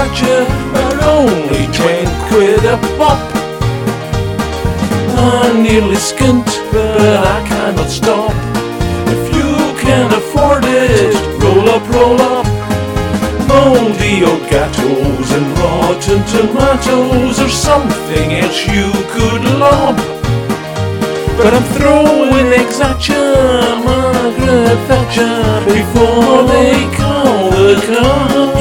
Thatcher are only 10 quid a pop. I'm nearly skint, but I cannot stop. If you can afford it, roll up, roll up. Mouldy old gattos and rotten tomatoes, or something else you could lob. But I'm throwing eggs at ya, Margaret Thatcher, before they call the cops.